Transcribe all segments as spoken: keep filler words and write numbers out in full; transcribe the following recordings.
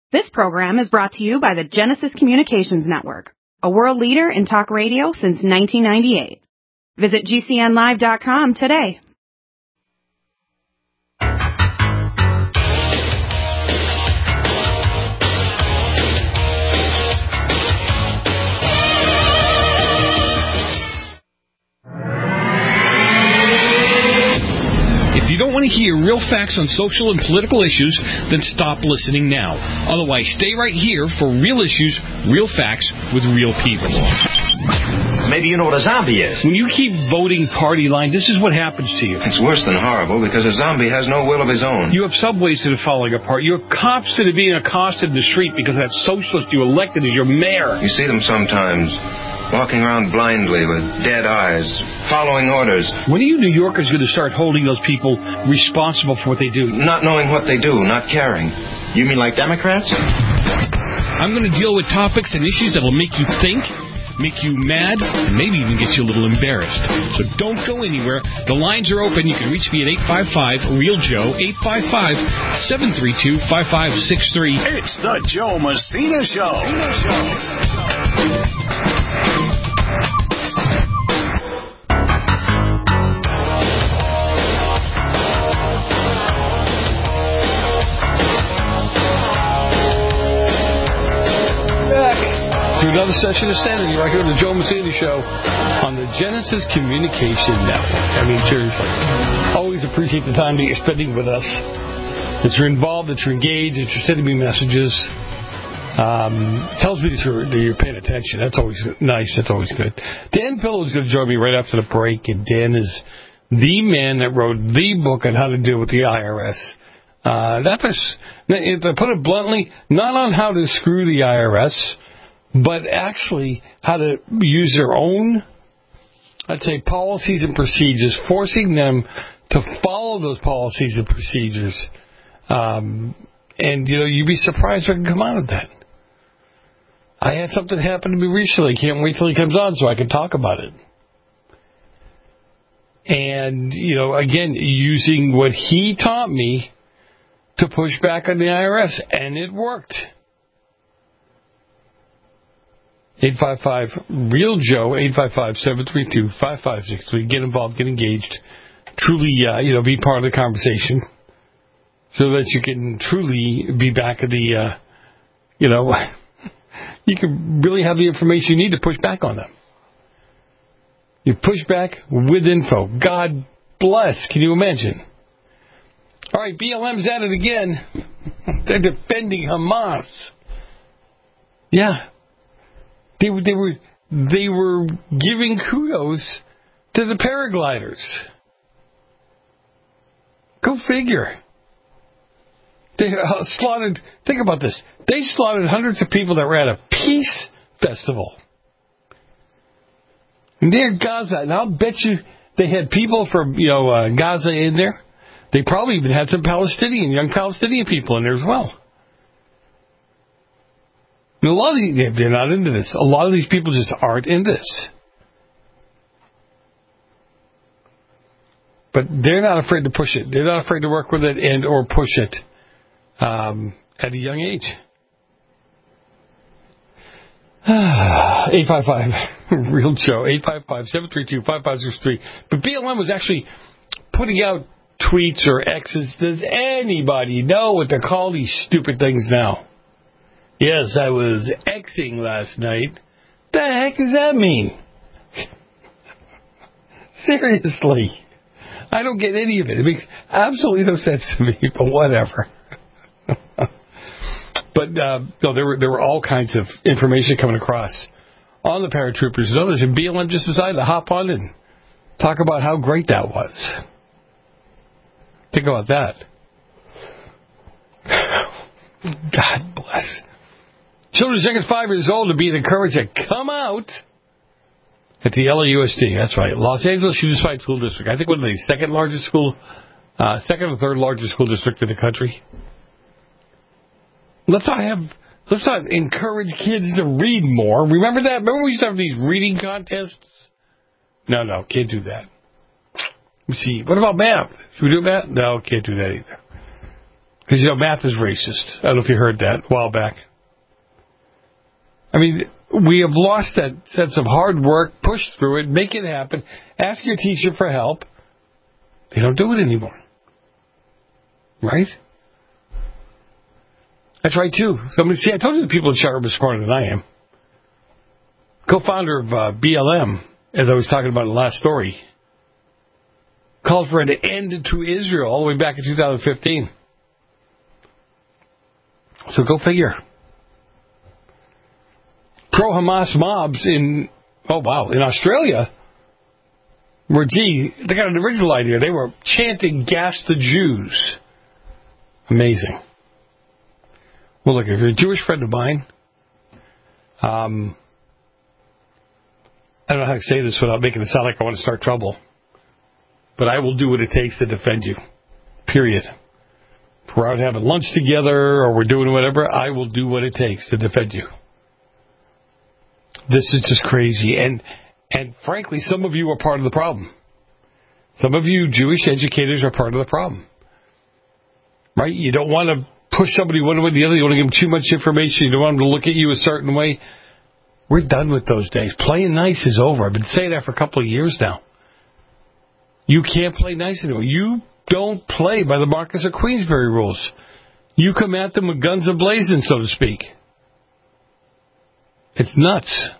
This program is brought to you by the Genesis Communications Network, a world leader in talk radio since nineteen ninety-eight. Visit G C N live dot com today. If you don't want to hear real facts on social and political issues, then stop listening now. Otherwise, stay right here for real issues, real facts, with real people. Maybe you know what a zombie is. When you keep voting party line, this is what happens to you. It's worse than horrible because a zombie has no will of his own. You have subways that are falling apart. You have cops that are being accosted in the street because that socialist you elected as your mayor. You see them sometimes, walking around blindly with dead eyes, following orders. When are you New Yorkers going to start holding those people responsible for what they do? Not knowing what they do, not caring. You mean like Democrats? I'm going to deal with topics and issues that will make you think, make you mad, and maybe even get you a little embarrassed. So don't go anywhere. The lines are open. You can reach me at eight five five, REAL Joe, eight five five, seven three two, five five six three. It's the Joe Messina Show. Messina Show. Another session of Sanity right here on the Joe Messina Show on the Genesis Communication Network. I mean, seriously, always appreciate the time that you're spending with us, that you're involved, that you're engaged, that you're sending me messages. Um, tells me that you're, that you're paying attention. That's always nice. That's always good. Dan Pillow is going to join me right after the break, and Dan is the man that wrote the book on how to deal with the I R S. Uh, that was, if I put it bluntly, not on how to screw the I R S, but actually how to use their own, I'd say, policies and procedures, forcing them to follow those policies and procedures. Um, and, you know, you'd be surprised what can come out of that. I had something happen to me recently. Can't wait till he comes on so I can talk about it. And, you know, again, using what he taught me to push back on the I R S. And it worked. eight five five, REAL Joe, eight five five, seven three two, five five six three. Get involved, get engaged. Truly, uh, you know, be part of the conversation so that you can truly be back at the, uh, you know, you can really have the information you need to push back on them. You push back with info. God bless. Can you imagine? All right, B L M's at it again. They're defending Hamas. Yeah. They were, they were they were giving kudos to the paragliders. Go figure. They uh, slaughtered, think about this, they slaughtered hundreds of people that were at a peace festival. Near Gaza, and I'll bet you they had people from, you know, uh, Gaza in there. They probably even had some Palestinian, young Palestinian people in there as well. And a lot of these, they're not into this. A lot of these people just aren't in this. But they're not afraid to push it. They're not afraid to work with it and or push it um, at a young age. eight five five, REAL Joe, eight five five, seven three two, five five six three. But B L M was actually putting out tweets or X's. Does anybody know what to call these stupid things now? Yes, I was Xing last night. The heck does that mean? Seriously. I don't get any of it. It makes absolutely no sense to me, but whatever. But uh, no, there were there were all kinds of information coming across on the paratroopers and others, and B L M just decided to hop on and talk about how great that was. Think about that. God bless. Children as young as five years old are being encouraged to come out at the L A U S D. That's right, Los Angeles Unified School District. I think one of the second largest school, uh, second or third largest school district in the country. Let's not have, let's not encourage kids to read more. Remember that? Remember we used to have these reading contests? No, no, can't do that. Let me see. What about math? Should we do math? No, can't do that either. Because, you know, math is racist. I don't know if you heard that a while back. I mean, we have lost that sense of hard work, push through it, make it happen, ask your teacher for help. They don't do it anymore. Right? That's right, too. Somebody, see, I told you the people in chat room are smarter than I am. Co-founder of uh, B L M, as I was talking about in the last story, called for an end to Israel all the way back in two thousand fifteen. So go figure. Pro-Hamas mobs in, oh wow, in Australia were, gee, they got an original idea. They were chanting, "Gas the Jews." Amazing. Well, look, if you're a Jewish friend of mine, um, I don't know how to say this without making it sound like I want to start trouble, but I will do what it takes to defend you, period. If we're out having lunch together or we're doing whatever, I will do what it takes to defend you. This is just crazy. And, and frankly, some of you are part of the problem. Some of you Jewish educators are part of the problem. Right? You don't want to push somebody one way or the other. You don't want to give them too much information. You don't want them to look at you a certain way. We're done with those days. Playing nice is over. I've been saying that for a couple of years now. You can't play nice anymore. You don't play by the Marcus of Queensberry rules. You come at them with guns a-blazing, so to speak. It's nuts.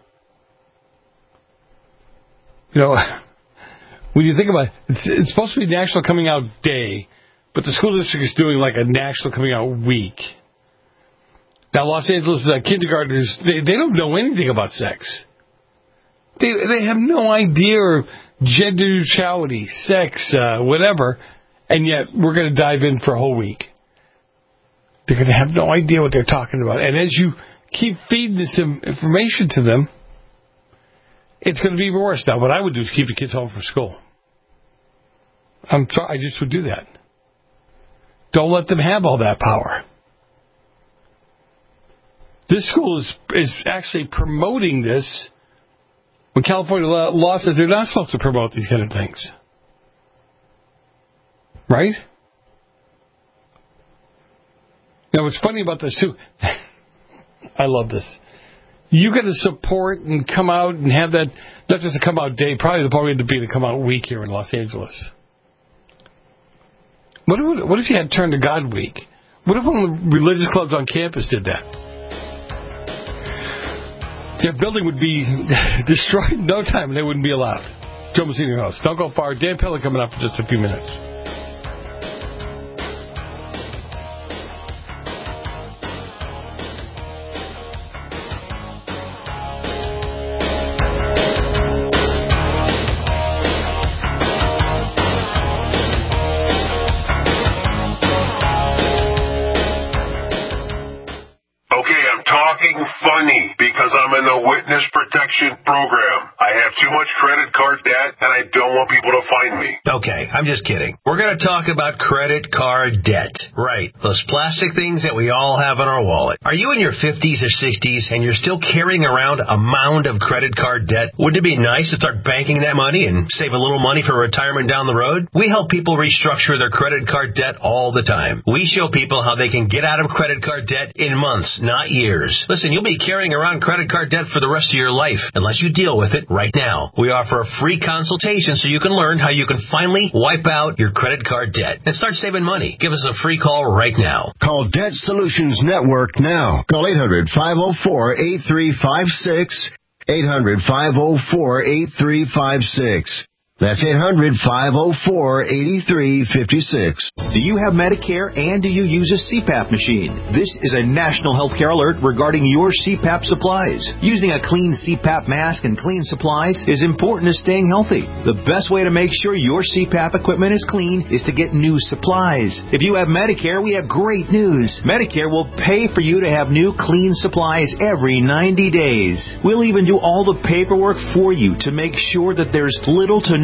You know, when you think about it, it's, it's supposed to be National Coming Out Day, but the school district is doing like a National Coming Out Week. Now, Los Angeles uh, kindergartners, they, they don't know anything about sex. They they have no idea of gender neutrality, sex, uh, whatever, and yet we're going to dive in for a whole week. They're going to have no idea what they're talking about. And as you keep feeding this information to them, it's going to be worse. Now, what I would do is keep the kids home from school. I'm sorry, I just would do that. Don't let them have all that power. This school is is actually promoting this when California law says they're not supposed to promote these kind of things. Right? Now, what's funny about this, too, I love this. You got to support and come out and have that, not just a come out day, probably the probably to be the come out week here in Los Angeles. What if, what if you had Turn to God week? What if one of the religious clubs on campus did that? Their building would be destroyed in no time and they wouldn't be allowed. Joe Messina, your host. Don't go far. Dan Pilla coming up for just a few minutes. Funny because I'm in the witness protection program. I have too much credit card debt and I don't want people to find me. Okay, I'm just kidding. We're going to talk about credit card debt. Right, those plastic things that we all have in our wallet. Are you in your fifties or sixties and you're still carrying around a mound of credit card debt? Wouldn't it be nice to start banking that money and save a little money for retirement down the road? We help people restructure their credit card debt all the time. We show people how they can get out of credit card debt in months, not years. Listen, you'll be carrying around credit card debt for the rest of your life unless you deal with it right now. We offer a free consultation so you can learn how you can finally wipe out your credit card debt and start saving money. Give us a free call right now. Call Debt Solutions Network now. Call eight hundred, five oh four, eight three five six. eight hundred, five oh four, eight three five six. That's eight hundred, five oh four, eight three five six. Do you have Medicare and do you use a C PAP machine? This is a national healthcare alert regarding your C PAP supplies. Using a clean C PAP mask and clean supplies is important to staying healthy. The best way to make sure your C PAP equipment is clean is to get new supplies. If you have Medicare, we have great news. Medicare will pay for you to have new clean supplies every ninety days. We'll even do all the paperwork for you to make sure that there's little to no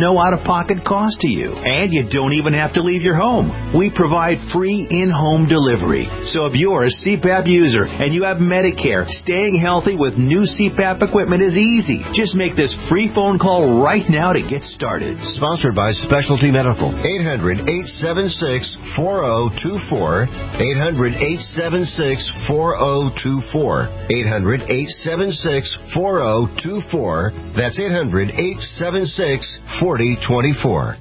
no out-of-pocket cost to you, and you don't even have to leave your home. We provide free in-home delivery. So if you're a C PAP user and you have Medicare, staying healthy with new C PAP equipment is easy. Just make this free phone call right now to get started. Sponsored by Specialty Medical. eight hundred, eight seven six, four zero two four. eight hundred, eight seven six, four zero two four. eight hundred, eight seven six, four zero two four. That's eight hundred, eight seven six, four zero two four.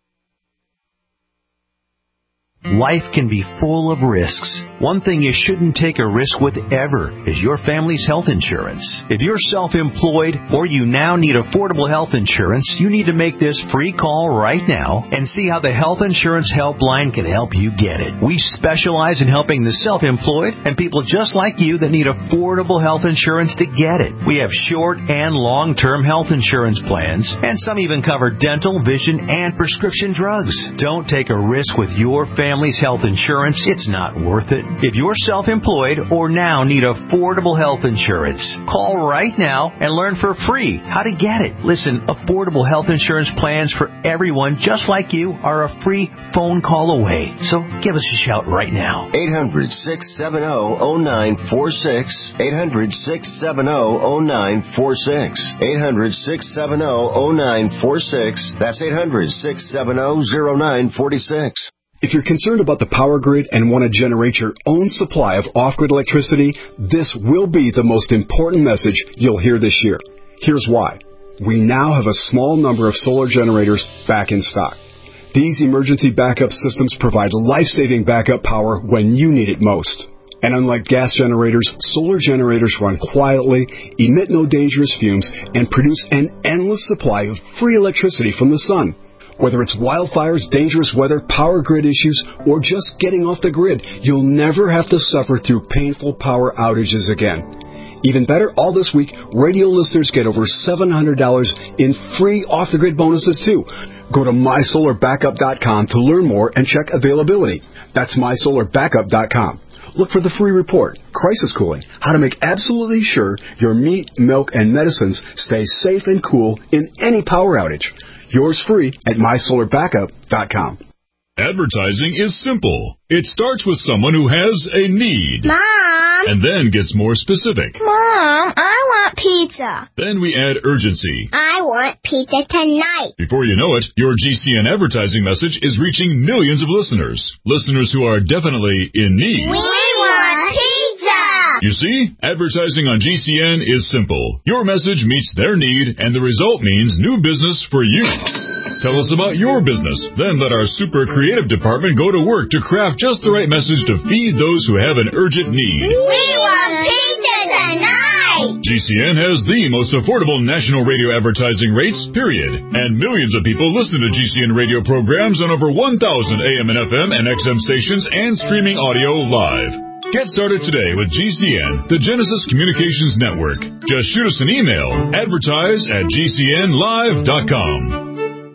Life can be full of risks. One thing you shouldn't take a risk with ever is your family's health insurance. If you're self-employed or you now need affordable health insurance, you need to make this free call right now and see how the Health Insurance Helpline can help you get it. We specialize in helping the self-employed and people just like you that need affordable health insurance to get it. We have short and long-term health insurance plans, and some even cover dental, vision, and prescription drugs. Don't take a risk with your family's health insurance. It's not worth it. If you're self-employed or now need affordable health insurance, call right now and learn for free how to get it. Listen, affordable health insurance plans for everyone just like you are a free phone call away. So give us a shout right now. eight hundred, six seven zero, zero nine four six. eight hundred, six seven zero, zero nine four six. eight hundred, six seven zero, zero nine four six. That's eight hundred, six seven zero, zero nine four six. If you're concerned about the power grid and want to generate your own supply of off-grid electricity, this will be the most important message you'll hear this year. Here's why. We now have a small number of solar generators back in stock. These emergency backup systems provide life-saving backup power when you need it most. And unlike gas generators, solar generators run quietly, emit no dangerous fumes, and produce an endless supply of free electricity from the sun. Whether it's wildfires, dangerous weather, power grid issues, or just getting off the grid, you'll never have to suffer through painful power outages again. Even better, all this week, radio listeners get over seven hundred dollars in free off-the-grid bonuses, too. Go to my solar backup dot com to learn more and check availability. That's my solar backup dot com. Look for the free report, Crisis Cooling, how to make absolutely sure your meat, milk, and medicines stay safe and cool in any power outage. Yours free at my solar backup dot com. Advertising is simple. It starts with someone who has a need. Mom! And then gets more specific. Mom, I want pizza. Then we add urgency. I want pizza tonight. Before you know it, your G C N advertising message is reaching millions of listeners. Listeners who are definitely in need. We want pizza! You see, advertising on G C N is simple. Your message meets their need, and the result means new business for you. Tell us about your business. Then let our super creative department go to work to craft just the right message to feed those who have an urgent need. We want pizza tonight! G C N has the most affordable national radio advertising rates, period. And millions of people listen to G C N radio programs on over one thousand A M and F M and X M stations and streaming audio live. Get started today with G C N, the Genesis Communications Network. Just shoot us an email, advertise at G C N live dot com.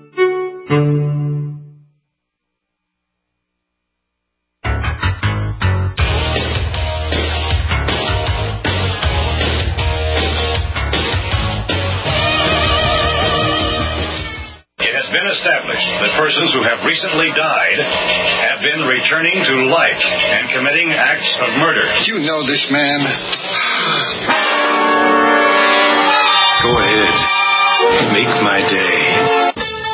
It has been established that persons who have recently died have been returning to life and committing acts of murder. You know this man. Go ahead. Make my day.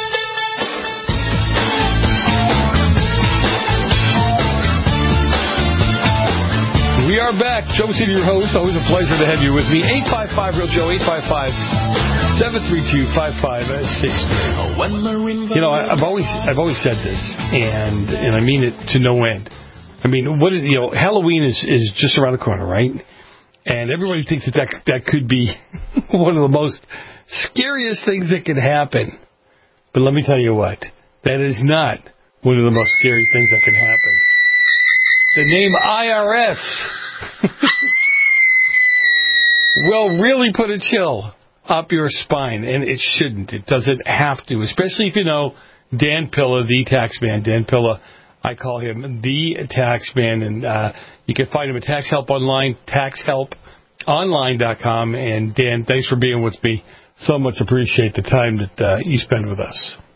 We are back. Joe City, your host. Always a pleasure to have you with me. eight five five real Joe, eight five five, seven three two, five five six three. You know, I've always I've always said this, and and I mean it to no end. I mean, what you know, Halloween is, is just around the corner, right? And everybody thinks that that, that could be one of the most scariest things that could happen. But let me tell you what, that is not one of the most scary things that can happen. The name I R S will really put a chill up your spine, and it shouldn't. It doesn't have to, especially if you know Dan Pilla, the tax man. Dan Pilla, I call him the tax man, and uh, you can find him at Tax Help Online, tax help online dot com. And Dan, thanks for being with me. So much appreciate the time that uh, you spend with us.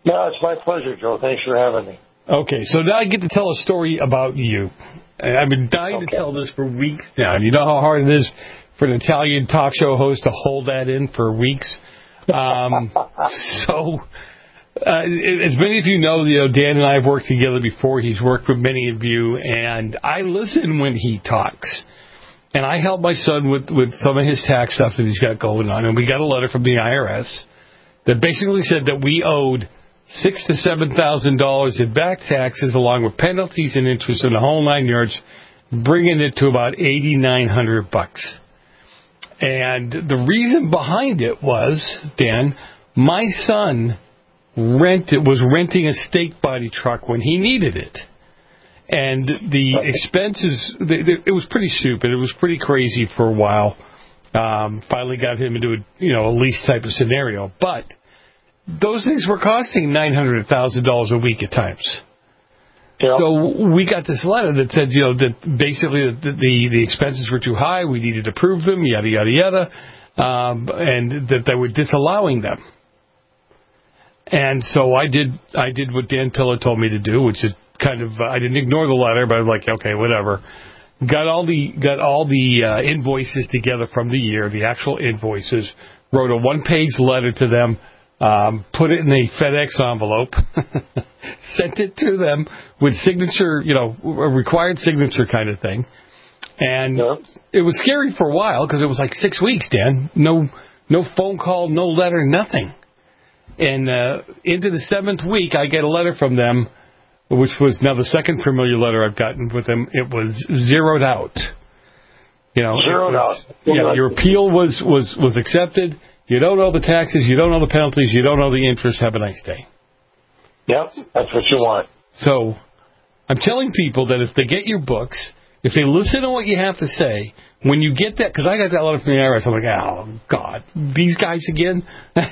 No, it's my pleasure, Joe. Thanks for having me. Okay, so now I get to tell a story about you. I've been dying okay. to tell this for weeks now. And you know how hard it is for an Italian talk show host to hold that in for weeks? Um, so, uh, as many of you know, you know, Dan and I have worked together before. He's worked with many of you, and I listen when he talks. And I help my son with, with some of his tax stuff that he's got going on. And we got a letter from the I R S that basically said that we owed six to seven thousand dollars in back taxes, along with penalties and interest in the whole nine yards, bringing it to about eighty nine hundred bucks. And the reason behind it was, Dan, my son rented was renting a stake body truck when he needed it. And the expenses, it was pretty stupid. It was pretty crazy for a while. Um, finally got him into a, you know, a lease type of scenario. But those things were costing nine hundred thousand dollars a week at times. Yep. So we got this letter that said, you know, that basically the, the, the expenses were too high. We needed to prove them, yada, yada, yada, um, and that they were disallowing them. And so I did I did what Dan Pilla told me to do, which is kind of, uh, I didn't ignore the letter, but I was like, okay, whatever. Got all the got all the uh, invoices together from the year, the actual invoices, wrote a one-page letter to them, um, put it in a FedEx envelope, sent it to them with signature, you know, a required signature kind of thing. And yep. It was scary for a while because it was like six weeks, Dan. No, no phone call, no letter, nothing. And uh, into the seventh week, I get a letter from them, which was now the second familiar letter I've gotten with them. It was zeroed out. You know, zeroed was, out. Yeah, your appeal was, was, was accepted. You don't owe the taxes. You don't owe the penalties. You don't owe the interest. Have a nice day. Yep, that's what you want. So I'm telling people that if they get your books, if they listen to what you have to say, when you get that, because I got that letter from the I R S, I'm like, oh, God, these guys again?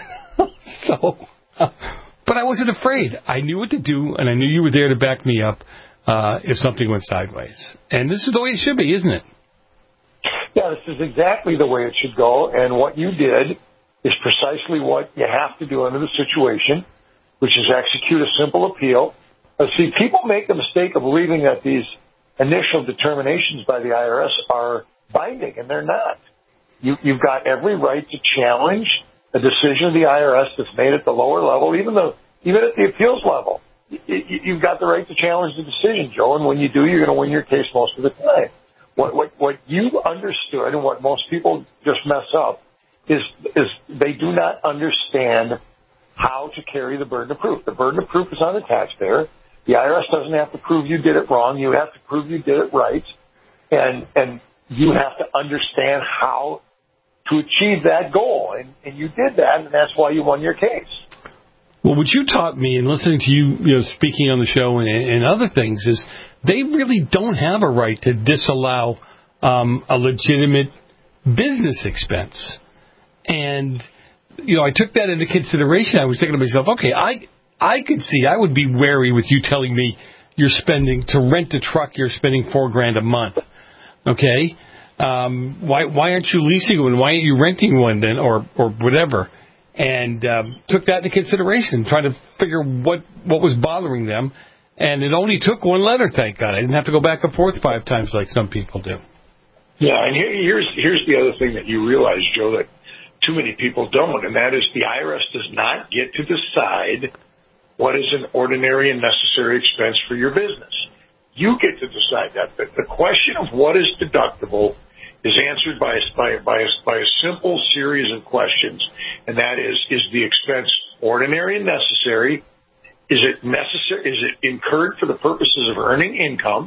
so... Uh, But I wasn't afraid. I knew what to do, and I knew you were there to back me up uh, if something went sideways. And this is the way it should be, isn't it? Yeah, this is exactly the way it should go. And what you did is precisely what you have to do under the situation, which is execute a simple appeal. But see, people make the mistake of believing that these initial determinations by the I R S are binding, and they're not. You, you've got every right to challenge a decision of the I R S that's made at the lower level, even though, even at the appeals level. You've got the right to challenge the decision, Joe, and when you do, you're going to win your case most of the time. What, what, what you understood and what most people just mess up is, is they do not understand how to carry the burden of proof. The burden of proof is on the taxpayer. The I R S doesn't have to prove you did it wrong. You have to prove you did it right, and, and you have to understand how to achieve that goal, and, and you did that, and that's why you won your case. Well, what you taught me in listening to you, you know, speaking on the show and, and other things is they really don't have a right to disallow um, a legitimate business expense. And, you know, I took that into consideration. I was thinking to myself, okay, I I could see, I would be wary with you telling me you're spending, to rent a truck, you're spending four grand a month. Okay? Um, why why aren't you leasing one? Why aren't you renting one then, or or whatever? And um, took that into consideration, trying to figure what what was bothering them. And it only took one letter, thank God. I didn't have to go back and forth five times like some people do. Yeah, and here, here's here's the other thing that you realize, Joe, that too many people don't, and that is the I R S does not get to decide what is an ordinary and necessary expense for your business. You get to decide that. But the question of what is deductible is answered by a, by, by, a, by a simple series of questions, and that is, is the expense ordinary and necessary? Is it necessary? Is it incurred for the purposes of earning income?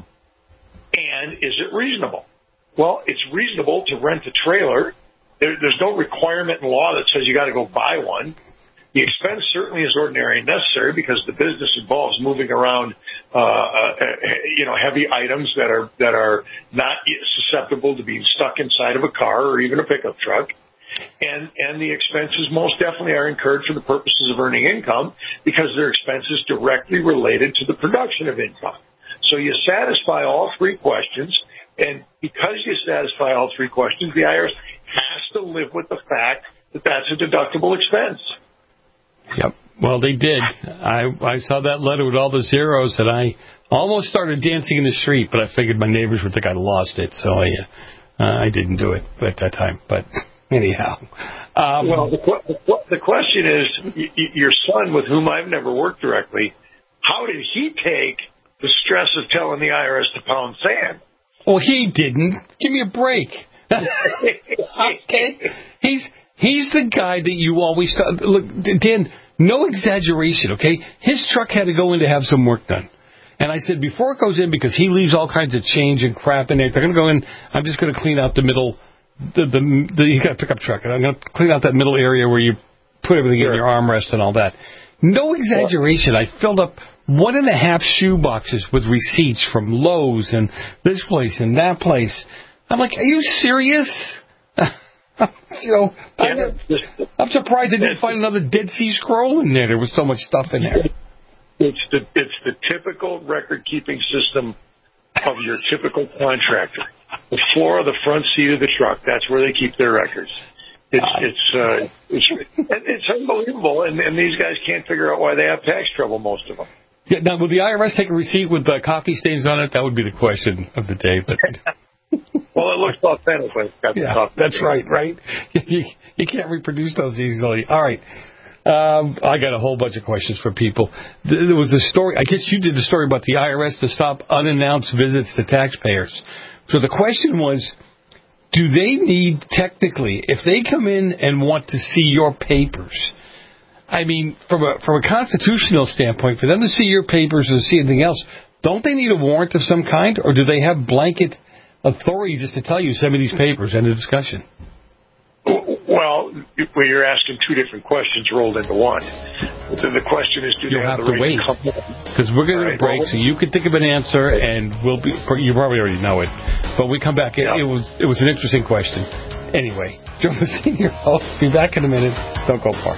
And is it reasonable? Well, it's reasonable to rent a trailer. There, there's no requirement in law that says you got to go buy one. The expense certainly is ordinary and necessary because the business involves moving around, uh, uh, you know, heavy items that are that are not susceptible to being stuck inside of a car or even a pickup truck. And and the expenses most definitely are incurred for the purposes of earning income because they're expenses directly related to the production of income. So you satisfy all three questions, and because you satisfy all three questions, the I R S has to live with the fact that that's a deductible expense. Yep. Well, they did. I I saw that letter with all the zeros, and I almost started dancing in the street, but I figured my neighbors would think I lost it, so I uh, I didn't do it at that time. But anyhow. Um, well, the, the question is, y- y- your son, with whom I've never worked directly, how did he take the stress of telling the I R S to pound sand? Well, he didn't. Give me a break. Okay, he's he's the guy that you always look, Dan. No exaggeration. Okay, his truck had to go in to have some work done, and I said before it goes in, because he leaves all kinds of change and crap in there. They're going to go in. I'm just going to clean out the middle. The the, the you got a pickup truck, and I'm going to clean out that middle area where you put everything sure. in your armrest and all that. No exaggeration. I filled up one and a half shoe boxes with receipts from Lowe's and this place and that place. I'm like, are you serious? you know, yeah, I'm, I'm surprised I didn't find another Dead Sea Scroll in there. There was so much stuff in there. It's the it's the typical record keeping system of your typical contractor. The floor of the front seat of the truck. That's where they keep their records. It's it's uh, it's it's unbelievable, and, and these guys can't figure out why they have tax trouble. Most of them. Yeah, now, will the I R S take a receipt with uh, coffee stains on it? That would be the question of the day. But well, it looks authentic. Got yeah, the that's right, right? You, you can't reproduce those easily. All right. Um, I got a whole bunch of questions for people. There was a story, I guess you did a story about the I R S to stop unannounced visits to taxpayers. So the question was, do they need, technically, if they come in and want to see your papers, I mean, from a from a constitutional standpoint, for them to see your papers or see anything else, don't they need a warrant of some kind, or do they have blanket authority just to tell you, send me these papers, end of discussion? Well, you're asking two different questions rolled into one. So the question is, do You'll they have, have the to right wait, to because we're going to right. break, so you can think of an answer, and we'll be. You probably already know it, but we come back. It, yeah. it was it was an interesting question. Anyway, Joe Messina, your host. Be back in a minute. Don't go far.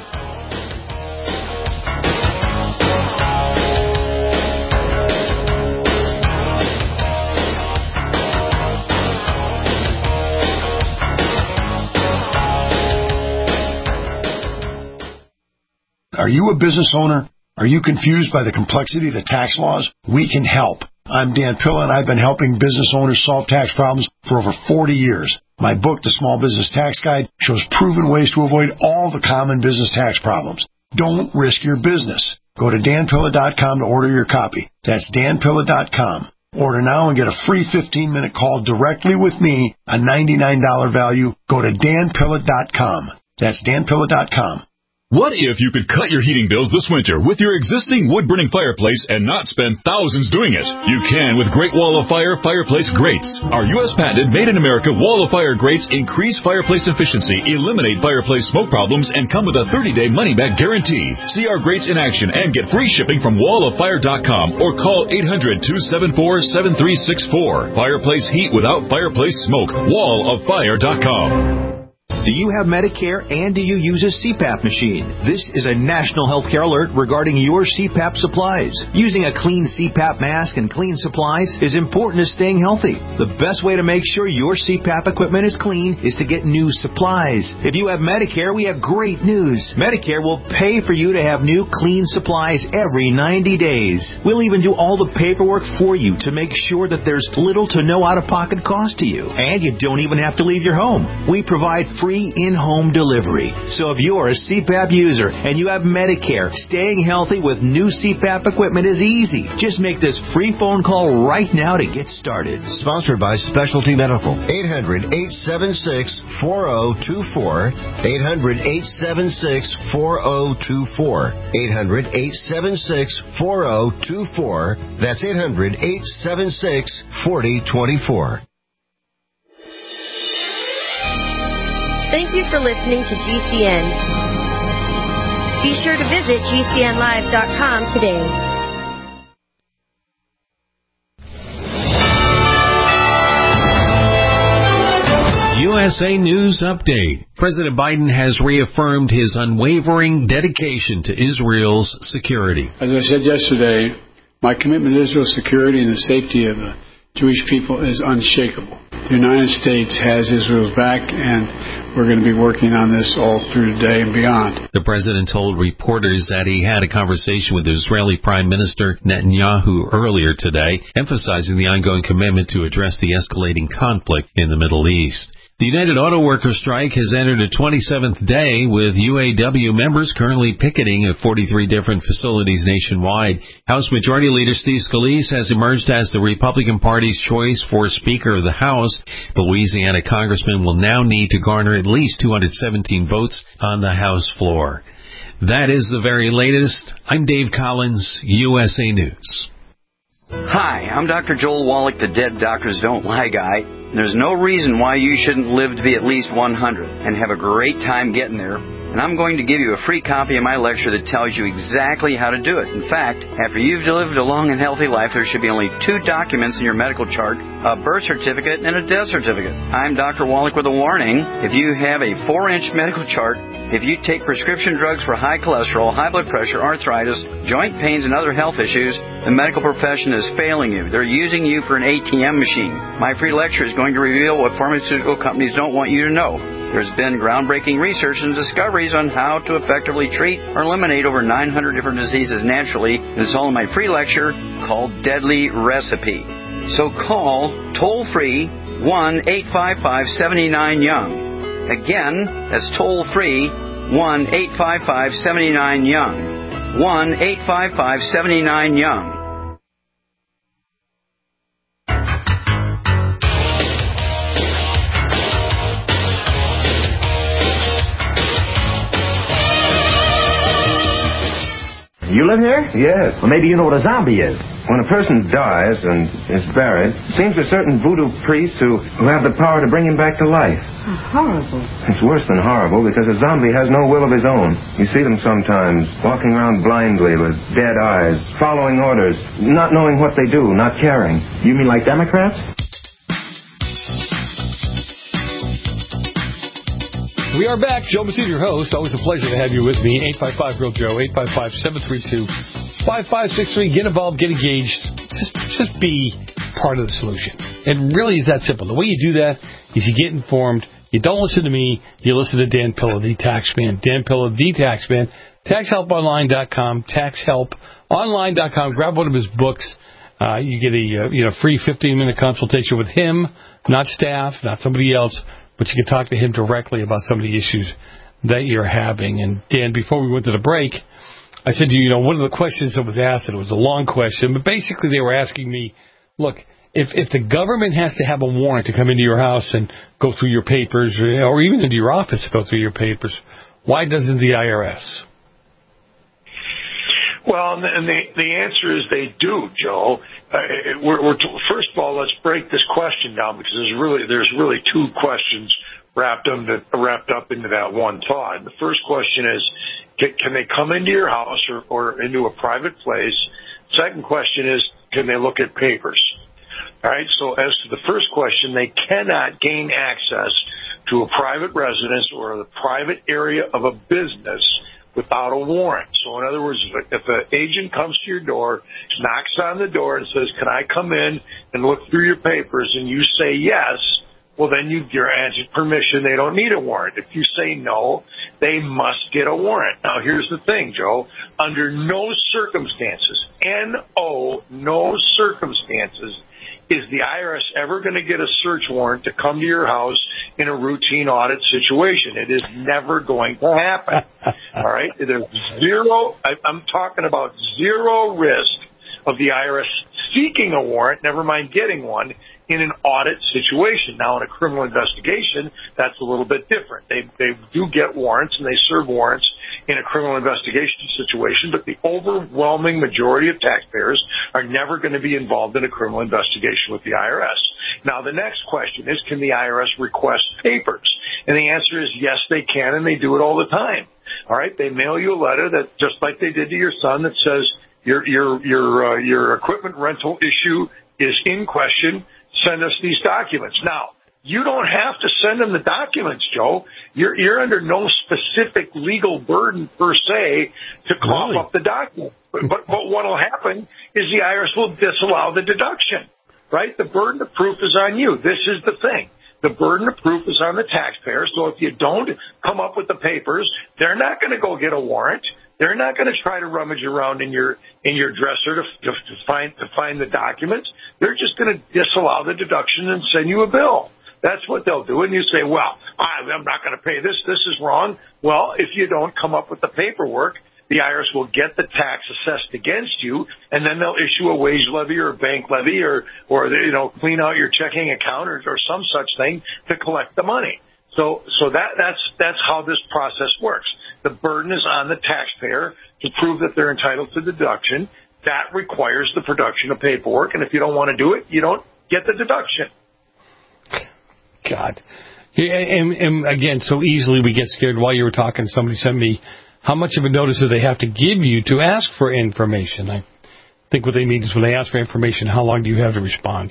Are you a business owner? Are you confused by the complexity of the tax laws? We can help. I'm Dan Pilla, and I've been helping business owners solve tax problems for over forty years. My book, The Small Business Tax Guide, shows proven ways to avoid all the common business tax problems. Don't risk your business. Go to dan pilla dot com to order your copy. That's dan pilla dot com. Order now and get a free fifteen-minute call directly with me, a ninety-nine dollars value. Go to dan pilla dot com. That's dan pilla dot com. What if you could cut your heating bills this winter with your existing wood-burning fireplace and not spend thousands doing it? You can with Great Wall of Fire Fireplace Grates. Our U S patented made-in-America Wall of Fire grates increase fireplace efficiency, eliminate fireplace smoke problems, and come with a thirty-day money-back guarantee. See our grates in action and get free shipping from wall of fire dot com or call eight hundred, two seven four, seven three six four. Fireplace heat without fireplace smoke. wall of fire dot com. Do you have Medicare and do you use a C PAP machine? This is a national healthcare alert regarding your C PAP supplies. Using a clean C PAP mask and clean supplies is important to staying healthy. The best way to make sure your C PAP equipment is clean is to get new supplies. If you have Medicare, we have great news. Medicare will pay for you to have new clean supplies every ninety days. We'll even do all the paperwork for you to make sure that there's little to no out-of-pocket cost to you. And you don't even have to leave your home. We provide free in-home delivery. So if you're a C PAP user and you have Medicare, staying healthy with new C PAP equipment is easy. Just make this free phone call right now to get started. Sponsored by Specialty Medical. eight hundred, eight seven six, four zero two four. eight hundred, eight seven six, four zero two four. eight hundred, eight seven six, four zero two four. That's eight hundred, eight seven six, four zero two four. Thank you for listening to G C N. Be sure to visit G C N live dot com today. U S A News Update. President Biden has reaffirmed his unwavering dedication to Israel's security. As I said yesterday, my commitment to Israel's security and the safety of the Jewish people is unshakable. The United States has Israel's back, and we're going to be working on this all through today and beyond. The president told reporters that he had a conversation with Israeli Prime Minister Netanyahu earlier today, emphasizing the ongoing commitment to address the escalating conflict in the Middle East. The United Auto Workers strike has entered a twenty-seventh day, with U A W members currently picketing at forty-three different facilities nationwide. House Majority Leader Steve Scalise has emerged as the Republican Party's choice for Speaker of the House. The Louisiana congressman will now need to garner at least two hundred seventeen votes on the House floor. That is the very latest. I'm Dave Collins, U S A News. Hi, I'm Doctor Joel Wallach, the Dead Doctors Don't Lie guy. There's no reason why you shouldn't live to be at least one hundred and have a great time getting there. And I'm going to give you a free copy of my lecture that tells you exactly how to do it. In fact, after you've lived a long and healthy life, there should be only two documents in your medical chart, a birth certificate and a death certificate. I'm Doctor Wallach with a warning. If you have a four-inch medical chart, if you take prescription drugs for high cholesterol, high blood pressure, arthritis, joint pains, and other health issues, the medical profession is failing you. They're using you for an A T M machine. My free lecture is going to reveal what pharmaceutical companies don't want you to know. There's been groundbreaking research and discoveries on how to effectively treat or eliminate over nine hundred different diseases naturally, and it's all in my free lecture called Deadly Recipe. So call toll-free one eight five five, seven nine, young. Again, that's toll-free one eight five five, seven nine, young. one eight five five, seven nine, young. You live here? Yes. Well, maybe you know what a zombie is. When a person dies and is buried, it seems to certain voodoo priests who, who have the power to bring him back to life. Oh, horrible. It's worse than horrible because a zombie has no will of his own. You see them sometimes walking around blindly with dead eyes, following orders, not knowing what they do, not caring. You mean like Democrats? We are back. Joe Messina, your host. Always a pleasure to have you with me. eight five five, real Joe, eight five five, seven three two, five five six three. Get involved, get engaged. Just, just be part of the solution. It really is that simple. The way you do that is you get informed. You don't listen to me. You listen to Dan Pilla, the tax man. Dan Pilla, the tax man. tax help online dot com. tax help online dot com. Grab one of his books. Uh, you get a uh, you know free fifteen minute consultation with him, not staff, not somebody else. But you can talk to him directly about some of the issues that you're having. And, Dan, before we went to the break, I said to you, you know, one of the questions that was asked, and it was a long question, but basically they were asking me, look, if if the government has to have a warrant to come into your house and go through your papers, or even into your office to go through your papers, why doesn't the I R S? Well, and the the answer is they do, Joe. Uh, we're, we're t- first of all, let's break this question down because there's really there's really two questions wrapped into, wrapped up into that one thought. The first question is, can, can they come into your house or, or into a private place? Second question is, can they look at papers? All right. So as to the first question, they cannot gain access to a private residence or the private area of a business without a warrant. So in other words, if an agent comes to your door, knocks on the door and says, can I come in and look through your papers, and you say yes, well, then you, you're granted permission. They don't need a warrant. If you say no, they must get a warrant. Now, here's the thing, Joe. Under no circumstances, N O, no circumstances, is the I R S ever going to get a search warrant to come to your house in a routine audit situation? It is never going to happen. All right? There's zero, I, I'm talking about zero risk of the I R S seeking a warrant, never mind getting one, in an audit situation. Now, in a criminal investigation, that's a little bit different. They they do get warrants, and they serve warrants in a criminal investigation situation, but the overwhelming majority of taxpayers are never going to be involved in a criminal investigation with the I R S. Now, the next question is, can the I R S request papers? And the answer is yes, they can, and they do it all the time. All right? They mail you a letter that, just like they did to your son, that says your your your uh, your equipment rental issue is in question. Send us these documents. Now, you don't have to send them the documents, Joe. You're, you're under no specific legal burden per se to cough really? up the document. But, but, but what will happen is the I R S will disallow the deduction, right? The burden of proof is on you. This is the thing. The burden of proof is on the taxpayer. So if you don't come up with the papers, they're not going to go get a warrant. They're not going to try to rummage around in your in your dresser to, to, to find to find the documents. They're just going to disallow the deduction and send you a bill. That's what they'll do. And you say, well, I'm not going to pay this. This is wrong. Well, if you don't come up with the paperwork, the I R S will get the tax assessed against you, and then they'll issue a wage levy or a bank levy or, or you know, clean out your checking account or, or some such thing to collect the money. So, so that, that's, that's how this process works. The burden is on the taxpayer to prove that they're entitled to deduction. That requires the production of paperwork, and if you don't want to do it, you don't get the deduction. God. Yeah, and, and again, so easily we get scared. While you were talking, somebody sent me, how much of a notice do they have to give you to ask for information? I think what they mean is when they ask for information, how long do you have to respond?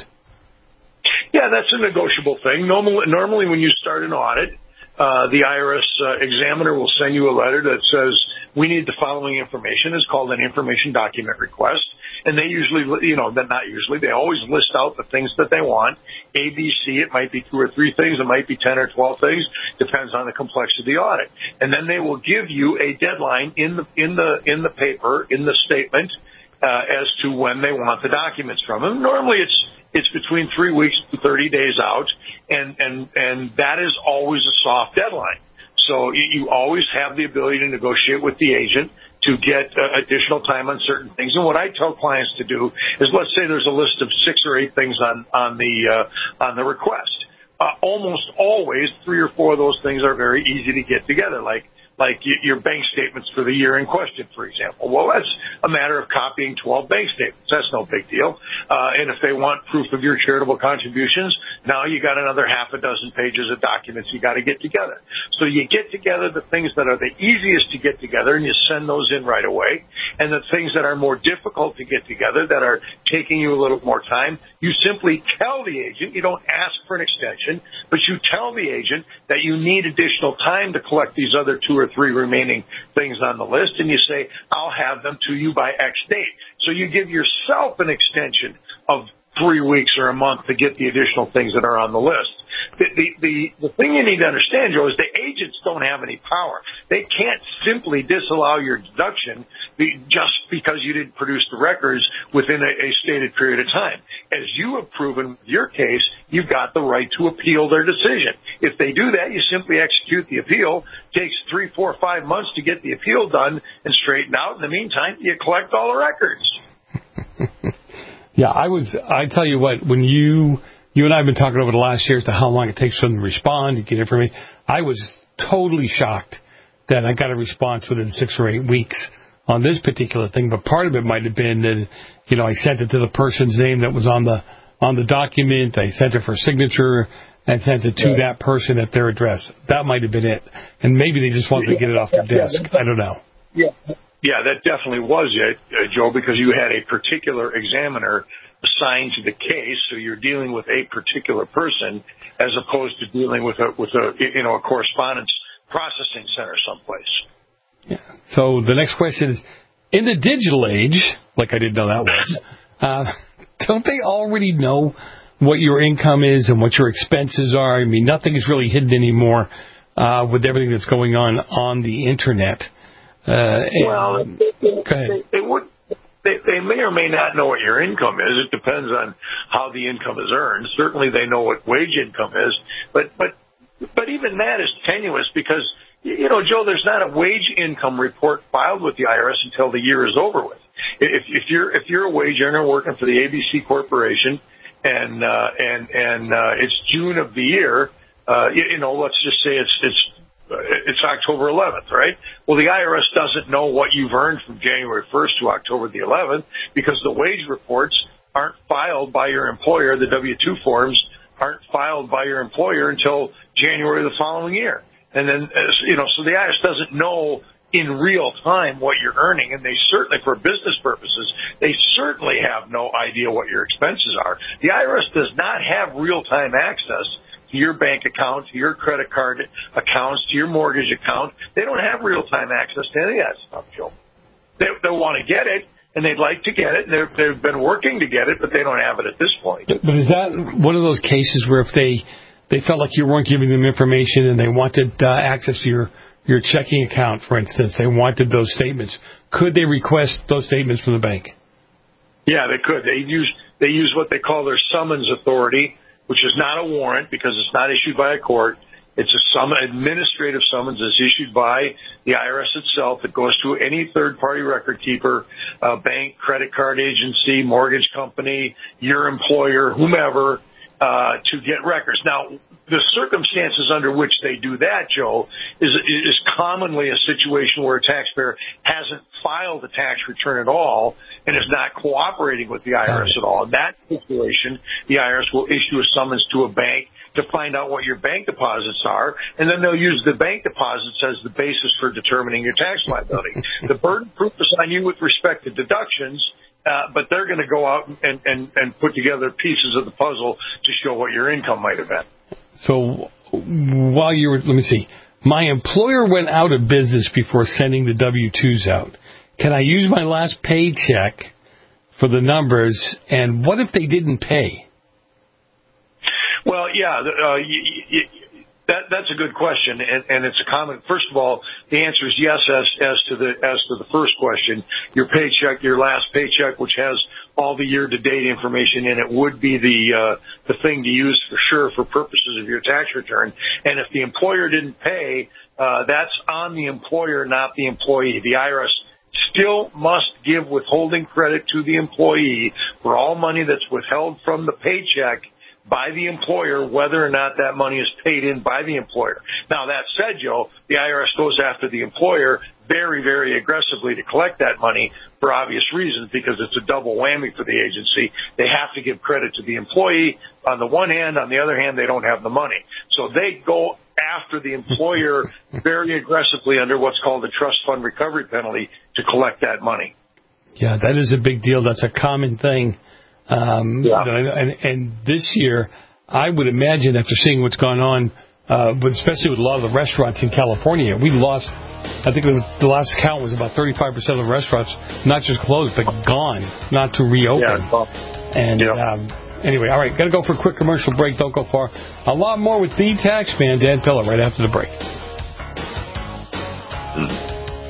Yeah, that's a negotiable thing. Normally, normally when you start an audit, uh, the I R S uh, examiner will send you a letter that says, we need the following information. It's called an information document request. And they usually, you know, not usually, they always list out the things that they want. A, B, C, it might be two or three things. It might be ten or twelve things. Depends on the complexity of the audit. And then they will give you a deadline in the, in the, in the paper, in the statement, uh, as to when they want the documents from them. Normally it's, it's between three weeks to thirty days out. And, and, and that is always a soft deadline. So you always have the ability to negotiate with the agent to get uh, additional time on certain things. And what I tell clients to do is, let's say there's a list of six or eight things on, on the, uh, on the request. Uh, almost always three or four of those things are very easy to get together, like, like your bank statements for the year in question, for example. Well, that's a matter of copying twelve bank statements. That's no big deal. Uh, and if they want proof of your charitable contributions, now you got another half a dozen pages of documents you got to get together. So you get together the things that are the easiest to get together, and you send those in right away. And the things that are more difficult to get together, that are taking you a little more time, you simply tell the agent. You don't ask for an extension, but you tell the agent that you need additional time to collect these other two or three remaining things on the list, and you say, I'll have them to you by X date. So you give yourself an extension of three weeks or a month to get the additional things that are on the list. The, the, the, the thing you need to understand, Joe, is the agents don't have any power. They can't simply disallow your deduction just because you didn't produce the records within a, a stated period of time. As you have proven with your case, you've got the right to appeal their decision. If they do that, you simply execute the appeal. It takes three, four, five months to get the appeal done and straightened out. In the meantime, you collect all the records. Yeah, I was, I tell you what, when you, you and I have been talking over the last year as to how long it takes for them to respond, to get information, I was totally shocked that I got a response within six or eight weeks on this particular thing. But part of it might have been that, you know, I sent it to the person's name that was on the, on the document. I sent it for signature and sent it to that person at their address. That might have been it. And maybe they just wanted to get it off their desk. I don't know. Yeah. Yeah, that definitely was it, uh, Joe, because you had a particular examiner assigned to the case, so you're dealing with a particular person as opposed to dealing with a with a you know a correspondence processing center someplace. Yeah. So the next question is, in the digital age, like I didn't know that was, uh, don't they already know what your income is and what your expenses are? I mean, nothing is really hidden anymore uh, with everything that's going on on the internet. Uh, well, and, they, go ahead. They, they would. They, they may or may not know what your income is. It depends on how the income is earned. Certainly, they know what wage income is, but but but even that is tenuous because you know, Joe, there's not a wage income report filed with the I R S until the year is over with. If, if you're if you're a wage earner working for the A B C Corporation and uh, and and uh, it's June of the year, uh, you, you know, let's just say it's it's. It's October eleventh, right? Well, the I R S doesn't know what you've earned from January first to October the eleventh because the wage reports aren't filed by your employer. The W two forms aren't filed by your employer until January of the following year. And then, you know, so the I R S doesn't know in real time what you're earning, and they certainly, for business purposes, they certainly have no idea what your expenses are. The I R S does not have real-time access to your bank account, to your credit card accounts, to your mortgage account. They don't have real-time access to any of that stuff, Joe. They, they want to get it, and they'd like to get it, and they've, they've been working to get it, but they don't have it at this point. But, but is that one of those cases where if they they felt like you weren't giving them information and they wanted uh, access to your, your checking account, for instance. They wanted those statements. Could they request those statements from the bank? Yeah, they could. They use they use what they call their summons authority, which is not a warrant because it's not issued by a court. It's a sum, administrative summons that's issued by the I R S itself. It goes to any third-party record keeper, uh, bank, credit card agency, mortgage company, your employer, whomever, uh, to get records. Now, the circumstances under which they do that, Joe, is, is commonly a situation where a taxpayer hasn't filed a tax return at all and is not cooperating with the I R S at all. In that situation, the I R S will issue a summons to a bank to find out what your bank deposits are, and then they'll use the bank deposits as the basis for determining your tax liability. The burden of proof is on you with respect to deductions, uh, but they're going to go out and, and, and put together pieces of the puzzle to show what your income might have been. So while you were, let me see, my employer went out of business before sending the W two's out. Can I use my last paycheck for the numbers, and what if they didn't pay? Well, yeah, uh, you, you, that that's a good question, and, and it's a common. First of all, the answer is yes as as to the as to the first question. Your paycheck, your last paycheck, which has all the year-to-date information in it, would be the uh, the thing to use for sure for purposes of your tax return. And if the employer didn't pay, uh, that's on the employer, not the employee. The I R S still must give withholding credit to the employee for all money that's withheld from the paycheck by the employer, whether or not that money is paid in by the employer. Now, that said, Joe, the I R S goes after the employer very, very aggressively to collect that money for obvious reasons, because it's a double whammy for the agency. They have to give credit to the employee on the one hand. On the other hand, they don't have the money. So they go after the employer very aggressively under what's called the trust fund recovery penalty to collect that money. Yeah, that is a big deal. That's a common thing. Um, yeah. you know, and, and this year, I would imagine after seeing what's gone on, uh, but especially with a lot of the restaurants in California, we lost, I think the last count was about thirty-five percent of the restaurants, not just closed, but gone, not to reopen. Yeah. And yeah. um, anyway, all right, got to go for a quick commercial break. Don't go far. A lot more with the tax man, Dan Pilla, right after the break. Mm.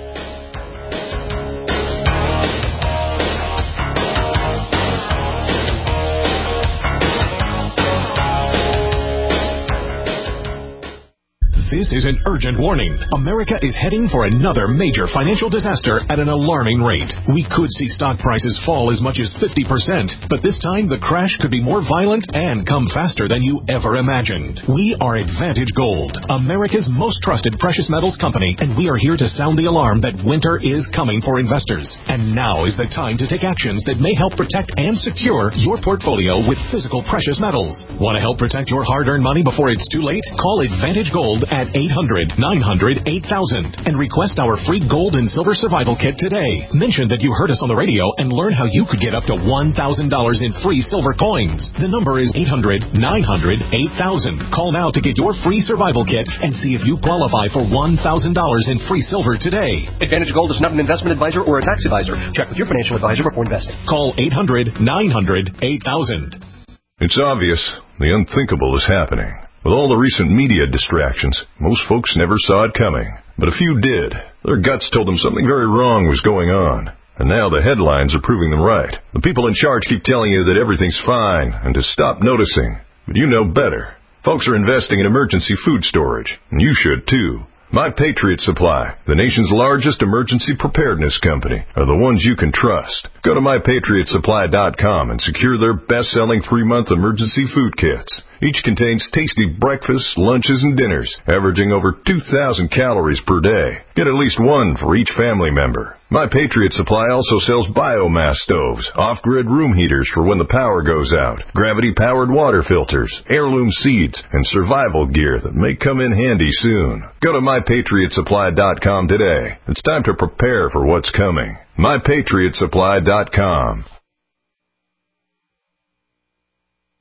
This is an urgent warning. America is heading for another major financial disaster at an alarming rate. We could see stock prices fall as much as fifty percent, but this time the crash could be more violent and come faster than you ever imagined. We are Advantage Gold, America's most trusted precious metals company, and we are here to sound the alarm that winter is coming for investors. And now is the time to take actions that may help protect and secure your portfolio with physical precious metals. Want to help protect your hard-earned money before it's too late? Call Advantage Gold at eight hundred, nine hundred, eight thousand and request our free gold and silver survival kit today. Mention that you heard us on the radio and learn how you could get up to one thousand dollars in free silver coins. The number is eight hundred, nine hundred, eight thousand. Call now to get your free survival kit and see if you qualify for one thousand dollars in free silver today. Advantage Gold is not an investment advisor or a tax advisor. Check with your financial advisor before investing. Call eight hundred, nine hundred, eight thousand. It's obvious. The unthinkable is happening. With all the recent media distractions, most folks never saw it coming. But a few did. Their guts told them something very wrong was going on. And now the headlines are proving them right. The people in charge keep telling you that everything's fine and to stop noticing. But you know better. Folks are investing in emergency food storage, and you should too. My Patriot Supply, the nation's largest emergency preparedness company, are the ones you can trust. Go to my patriot supply dot com and secure their best-selling three-month emergency food kits. Each contains tasty breakfasts, lunches, and dinners, averaging over two thousand calories per day. Get at least one for each family member. My Patriot Supply also sells biomass stoves, off-grid room heaters for when the power goes out, gravity-powered water filters, heirloom seeds, and survival gear that may come in handy soon. Go to my patriot supply dot com today. It's time to prepare for what's coming. my patriot supply dot com.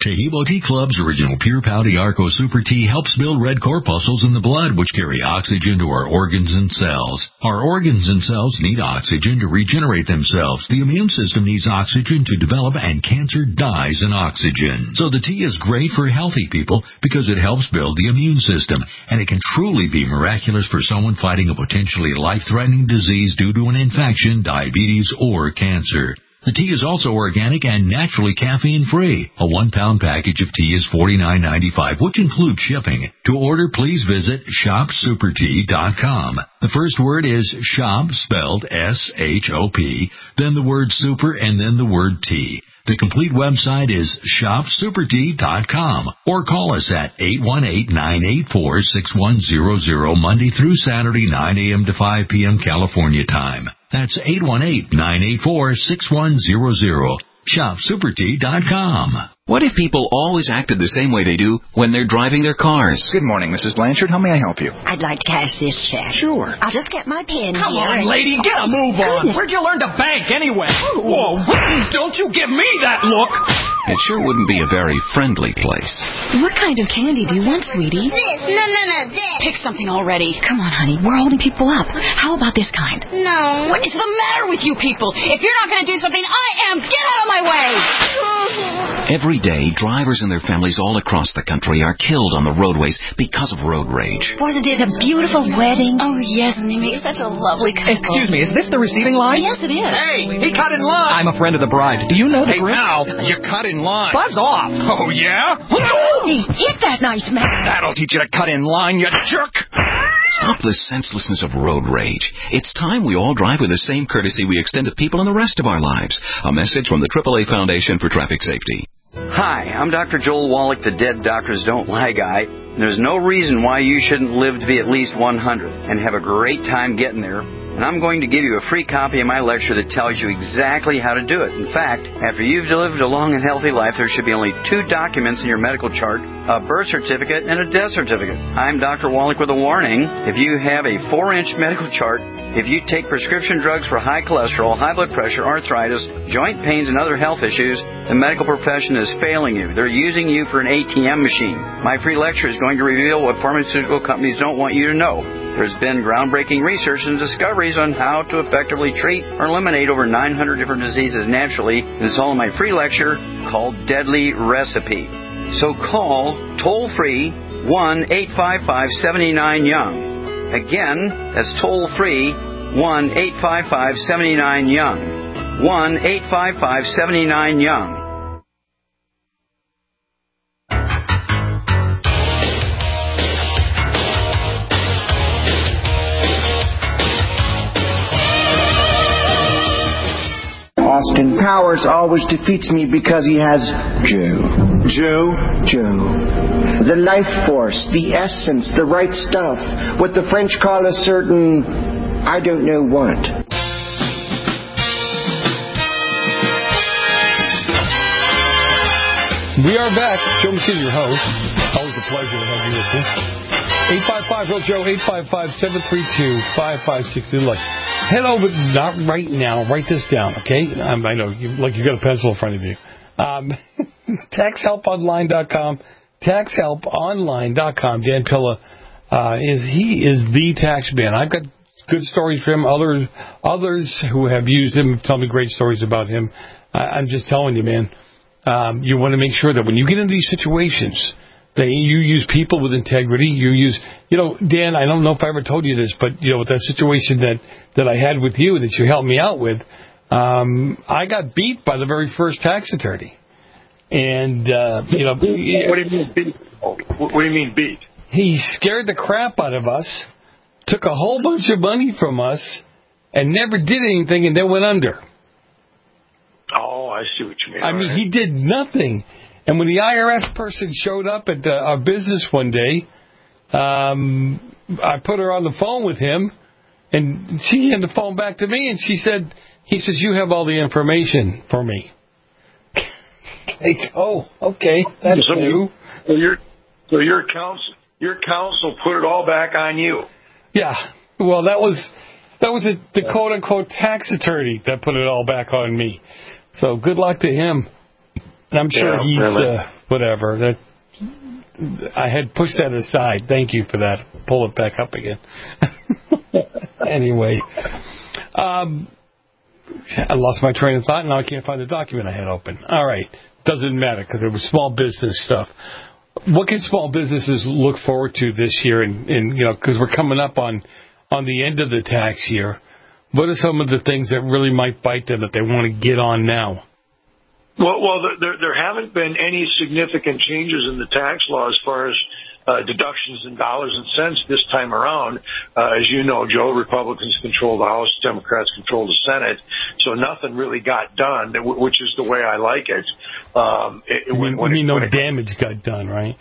Tahibo Tea Club's original Pure Pouty Arco Super Tea helps build red corpuscles in the blood, which carry oxygen to our organs and cells. Our organs and cells need oxygen to regenerate themselves. The immune system needs oxygen to develop, and cancer dies in oxygen. So the tea is great for healthy people because it helps build the immune system, and it can truly be miraculous for someone fighting a potentially life-threatening disease due to an infection, diabetes, or cancer. The tea is also organic and naturally caffeine-free. A one-pound package of tea is forty-nine ninety-five, which includes shipping. To order, please visit shop super tea dot com. The first word is shop, spelled S H O P, then the word super, and then the word tea. The complete website is shop super tea dot com, or call us at eight one eight, nine eight four, six one zero zero Monday through Saturday, nine a.m. to five p.m. California time. That's eight one eight, nine eight four, six one zero zero. shop super tea dot com. What if people always acted the same way they do when they're driving their cars? Good morning, Missus Blanchard. How may I help you? I'd like to cash this check. Sure. I'll just get my pen Come here. on, and... lady, get a move on. Goodness. Where'd you learn to bank anyway? Whoa, don't you give me that look. It sure wouldn't be a very friendly place. What kind of candy do you want, sweetie? This. No, no, no, this. Pick something already. Come on, honey. We're holding people up. How about this kind? No. What is the matter with you people? If you're not going to do something, I am. Get out of my way. Every day, drivers and their families all across the country are killed on the roadways because of road rage. Wasn't it a beautiful wedding? Oh, yes, and they make such a lovely couple. Excuse me, is this the receiving line? Yes, it is. Hey, he cut in line. I'm a friend of the bride. Do you know the Hey, group? now, you cut in line. Buzz off. Oh, yeah? He hit that nice man. That'll teach you to cut in line, you jerk. Stop the senselessness of road rage. It's time we all drive with the same courtesy we extend to people in the rest of our lives. A message from the triple A Foundation for Traffic Safety. Hi, I'm Doctor Joel Wallach, the Dead Doctors Don't Lie guy. There's no reason why you shouldn't live to be at least one hundred and have a great time getting there. And I'm going to give you a free copy of my lecture that tells you exactly how to do it. In fact, after you've lived a long and healthy life, there should be only two documents in your medical chart, a birth certificate and a death certificate. I'm Doctor Wallach with a warning. If you have a four-inch medical chart, if you take prescription drugs for high cholesterol, high blood pressure, arthritis, joint pains, and other health issues, the medical profession is failing you. They're using you for an A T M machine. My free lecture is going to reveal what pharmaceutical companies don't want you to know. There's been groundbreaking research and discoveries on how to effectively treat or eliminate over nine hundred different diseases naturally, and it's all in my free lecture called Deadly Recipe. So call toll-free one eight five five, seven nine Young. Again, that's toll-free one eight five five, seven nine Young. one eight five five, seven nine Young. Austin Powers always defeats me because he has Joe. Joe? Joe. The life force, the essence, the right stuff. What the French call a certain, I don't know what. We are back. Joe McKinney, your host. Always a pleasure to have you with me. eight five five, real Joe, eight five five, seven three two, five five six two. Look, head over, not right now, write this down, okay? Um, I know, you, like you got a pencil in front of you. Um, tax help online dot com, tax help online dot com. Dan Pilla, uh, is, he is the tax man. I've got good stories for him. Others, others who have used him tell me great stories about him. I, I'm just telling you, man, um, you want to make sure that when you get into these situations, that you use people with integrity. You use, you know, Dan, I don't know if I ever told you this, but, you know, with that situation that, that I had with you that you helped me out with, um, I got beat by the very first tax attorney. And, uh, you know. What do you mean beat? What do you mean beat? He scared the crap out of us, took a whole bunch of money from us, and never did anything and then went under. Oh, I see what you mean. I All mean, right. he did nothing. And when the I R S person showed up at uh, our business one day, um, I put her on the phone with him, and she handed the phone back to me, and she said, he says, you have all the information for me. Like, oh, okay, that's so new. You, so your, so your counsel, your counsel put it all back on you. Yeah, well, that was that was the, the quote-unquote tax attorney that put it all back on me. So good luck to him. And I'm sure Yeah, he's really. uh, whatever. That I had pushed that aside. Thank you for that. Pull it back up again. Anyway, um, I lost my train of thought, and now I can't find the document I had open. All right. Doesn't matter because it was small business stuff. What can small businesses look forward to this year? And, and you know, because we're coming up on, on the end of the tax year. What are some of the things that really might bite them that they want to get on now? Well, well, there there haven't been any significant changes in the tax law as far as uh, deductions in dollars and cents this time around. Uh, as you know, Joe, Republicans control the House, Democrats control the Senate, so nothing really got done, which is the way I like it. Um, it when, when you mean it, no when damage it, got done, right?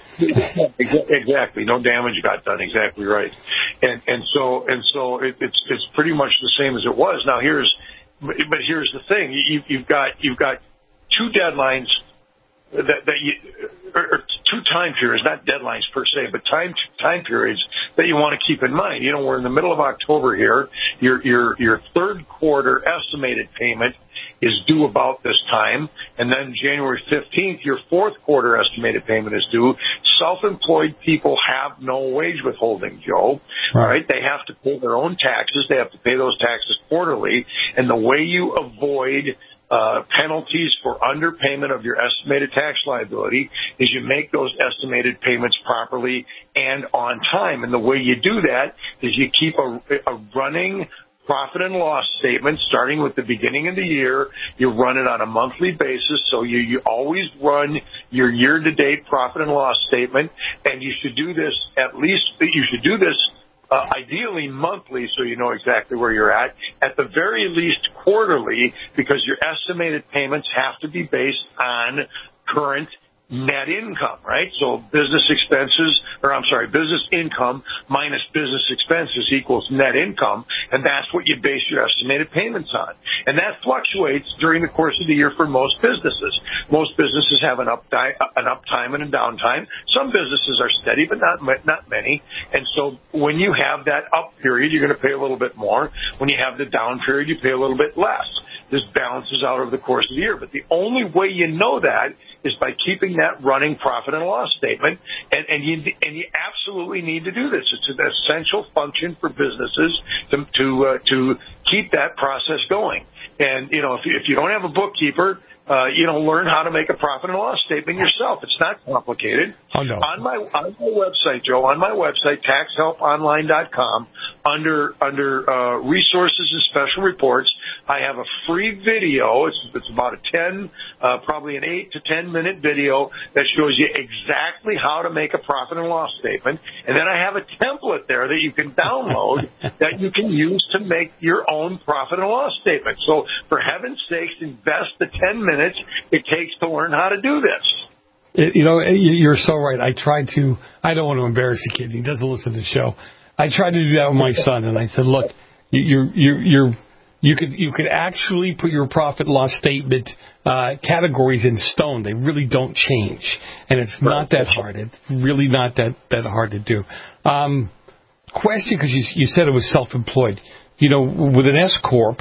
Exactly, no damage got done. Exactly right. And and so and so it, it's it's pretty much the same as it was. Now here's, but here's the thing: you, you've got you've got two deadlines that, that you, or, or two time periods, not deadlines per se, but time time periods that you want to keep in mind. You know, we're in the middle of October here. Your your your third quarter estimated payment is due about this time, and then January fifteenth, your fourth quarter estimated payment is due. Self-employed people have no wage withholding, Joe. Right. Right? They have to pay their own taxes. They have to pay those taxes quarterly, and the way you avoid Uh, penalties for underpayment of your estimated tax liability is you make those estimated payments properly and on time. And the way you do that is you keep a, a running profit and loss statement starting with the beginning of the year. You run it on a monthly basis, so you, you always run your year-to-date profit and loss statement, and you should do this at least, you should do this Uh, ideally monthly, so you know exactly where you're at. At the very least quarterly, because your estimated payments have to be based on current net income, right? So business expenses, or I'm sorry, business income minus business expenses equals net income, and that's what you base your estimated payments on. And that fluctuates during the course of the year for most businesses. Most businesses have an up an uptime and a downtime. Some businesses are steady, but not not many. And so when you have that up period, you're going to pay a little bit more. When you have the down period, you pay a little bit less. This balances out over the course of the year. But the only way you know that is by keeping that running profit and loss statement, and, and you and you absolutely need to do this. It's an essential function for businesses to to, uh, to keep that process going. And you know, if you, if you don't have a bookkeeper, uh, you know, learn how to make a profit and loss statement yourself. It's not complicated. Oh, no. On my on my website, Joe, on my website, tax help online dot com, under under uh, resources and special reports, I have a free video. It's, it's about a ten, uh, probably an eight to ten minute video that shows you exactly how to make a profit and loss statement. And then I have a template there that you can download that you can use to make your own profit and loss statement. So for heaven's sakes, invest the ten minutes it takes to learn how to do this. You know, you're so right. I tried to, I don't want to embarrass the kid. He doesn't listen to the show. I tried to do that with my son, and I said, look, you're, you're, you're, you could, you could actually put your profit loss statement uh, categories in stone. They really don't change, and it's not that hard. It's really not that, that hard to do. Um, question, because you, you said it was self-employed. You know, with an S corp,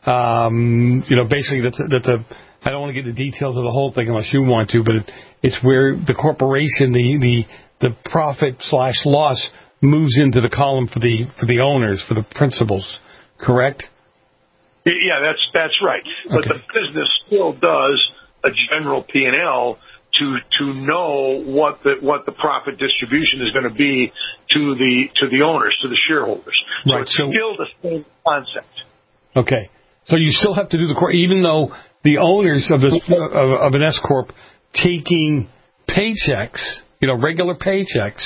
um, you know, basically that's that's a. I don't want to get the details of the whole thing unless you want to, but it, it's where the corporation, the the, the profit slash loss moves into the column for the for the owners, for the principals, correct? Yeah, that's that's right. Okay. But the business still does a general P and L to to know what the what the profit distribution is going to be to the to the owners, to the shareholders. So right. it's So, still the same concept. Okay. So you still have to do the core, even though the owners of this of, of an S corp taking paychecks, you know, regular paychecks.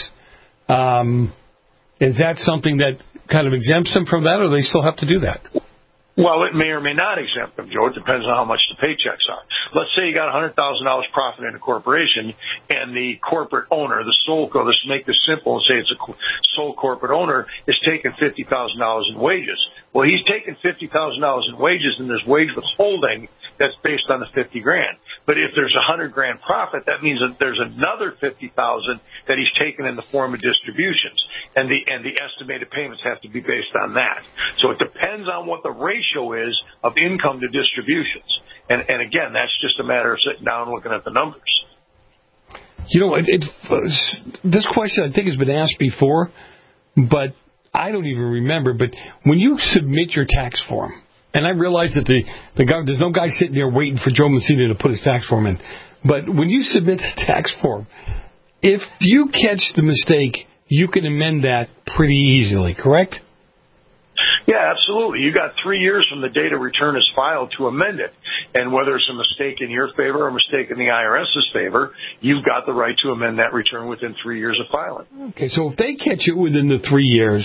Um, is that something that kind of exempts them from that, or they still have to do that? Well, it may or may not exempt them, Joe. It depends on how much the paychecks are. Let's say you got one hundred thousand dollars profit in a corporation, and the corporate owner, the sole, let's make this simple and say it's a sole corporate owner, is taking fifty thousand dollars in wages. Well, he's taking fifty thousand dollars in wages, and there's wage withholding that's based on the fifty grand. But if there's a hundred grand profit, that means that there's another fifty thousand that he's taken in the form of distributions, and the and the estimated payments have to be based on that. So it depends on what the ratio is of income to distributions, and and again, that's just a matter of sitting down and looking at the numbers. You know, it, it, this question I think has been asked before, but I don't even remember. But when you submit your tax form, and I realize that the, the guy, there's no guy sitting there waiting for Joe Messina to put his tax form in, but when you submit the tax form, if you catch the mistake, you can amend that pretty easily, correct? Yeah, absolutely. You got three years from the date a return is filed to amend it. And whether it's a mistake in your favor or a mistake in the IRS's favor, you've got the right to amend that return within three years of filing. Okay, so if they catch it within the three years,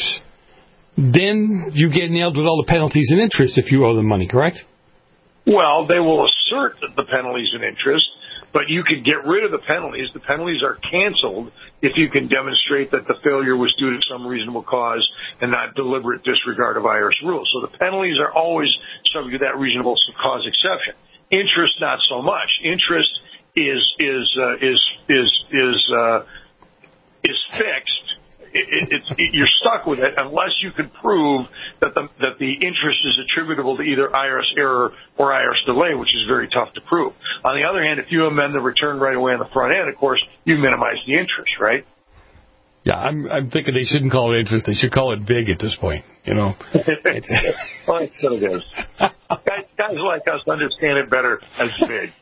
then you get nailed with all the penalties and interest if you owe them money, correct? Well, they will assert the penalties and interest, but you can get rid of the penalties. The penalties are canceled if you can demonstrate that the failure was due to some reasonable cause and not deliberate disregard of I R S rules. So the penalties are always subject to that reasonable cause exception. Interest, not so much. Interest is is uh, is is is uh, is fixed. It, it, it's, it, you're stuck with it unless you can prove that the that the interest is attributable to either I R S error or I R S delay, which is very tough to prove. On the other hand, if you amend the return right away on the front end, of course, you minimize the interest, right? Yeah, I'm I'm thinking they shouldn't call it interest; they should call it big at this point. You know, it's, well, so it is. guys, guys like us understand it better as big.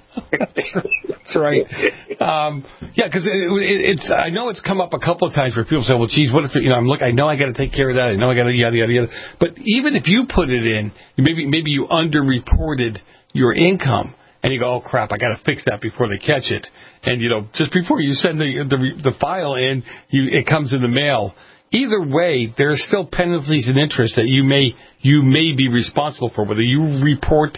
That's right. Um, yeah, because it, it, it's. I know it's come up a couple of times where people say, "Well, geez, what if you know?" I'm look. I know I got to take care of that. I know I got to yada yada yada. But even if you put it in, maybe maybe you underreported your income, and you go, "Oh crap, I got to fix that before they catch it." And you know, just before you send the the, the file in, you it comes in the mail. Either way, there are still penalties and interest that you may you may be responsible for, whether you report.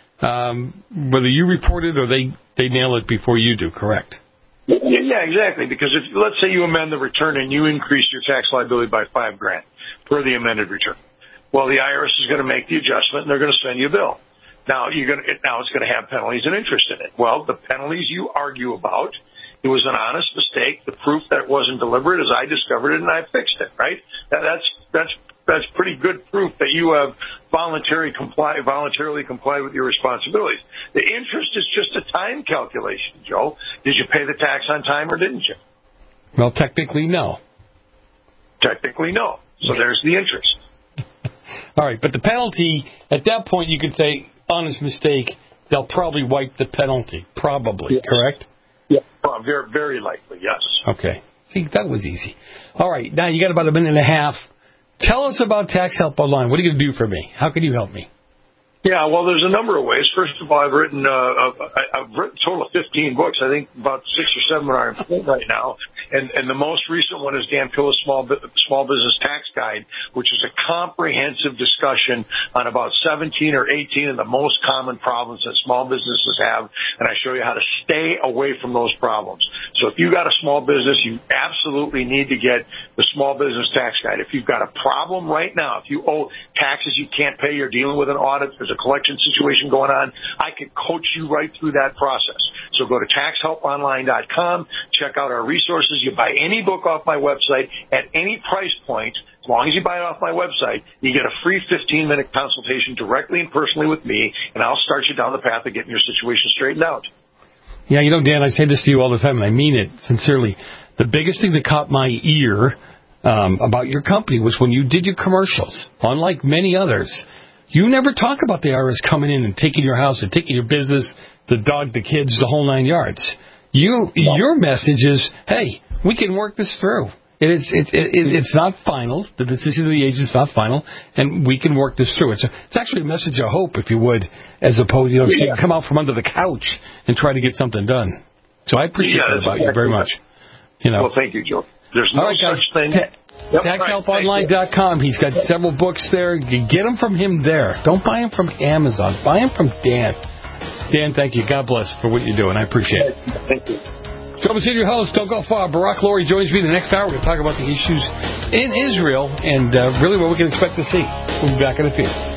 Um, whether you report it or they, they nail it before you do, correct? Yeah, yeah, exactly. Because if let's say you amend the return and you increase your tax liability by five grand per the amended return, well, the I R S is going to make the adjustment and they're going to send you a bill. Now you're going to now it's going to have penalties and interest in it. Well, the penalties you argue about, it was an honest mistake. The proof that it wasn't deliberate is I discovered it and I fixed it. Right? That, that's that's. That's pretty good proof that you have voluntarily comply, voluntarily complied with your responsibilities. The interest is just a time calculation, Joe. Did you pay the tax on time or didn't you? Well, technically, no. Technically, no. So there's the interest. All right, but the penalty, at that point, you could say, honest mistake, they'll probably wipe the penalty. Probably, yes. Correct? Yeah, well, very, very likely, yes. Okay. See, that was easy. All right, now you got about a minute and a half. Tell us about Tax Help Online. What are you going to do for me? How can you help me? Yeah, well, there's a number of ways. First of all, I've written uh, I've written a total of fifteen books. I think about six or seven are in print right now. And, and the most recent one is Dan Pilla's Small, Small Business Tax Guide, which is a comprehensive discussion on about seventeen or eighteen of the most common problems that small businesses have. And I show you how to stay away from those problems. So if you got a small business, you absolutely need to get the Small Business Tax Guide. If you've got a problem right now, if you owe taxes you can't pay, you're dealing with an audit, there's a collection situation going on, I can coach you right through that process. So go to tax help online dot com, check out our resources. You buy any book off my website at any price point. As long as you buy it off my website, you get a free fifteen-minute consultation directly and personally with me, and I'll start you down the path of getting your situation straightened out. Yeah, you know, Dan, I say this to you all the time, and I mean it sincerely. The biggest thing that caught my ear um, about your company was when you did your commercials. Unlike many others, you never talk about the I R S coming in and taking your house and taking your business, the dog, the kids, the whole nine yards. You, your message is, hey, we can work this through. It's it's it, it's not final. The decision of the agent is not final, and we can work this through. It's a, it's actually a message of hope, if you would, as opposed, you know, yeah. you come out from under the couch and try to get something done. So I appreciate yeah, that about exactly you very much. You know. Well, thank you, Joe. There's no right, such guys, thing. Ta- yep, tax help online dot com. He's got several books there. You get them from him there. Don't buy them from Amazon. Buy them from Dan. Dan, thank you. God bless for what you're doing. I appreciate it. Thank you. Joe Messina, your host. Don't go far. Barak Lurie joins me in the next hour. We're going to talk about the issues in Israel and uh, really what we can expect to see. We'll be back in a few.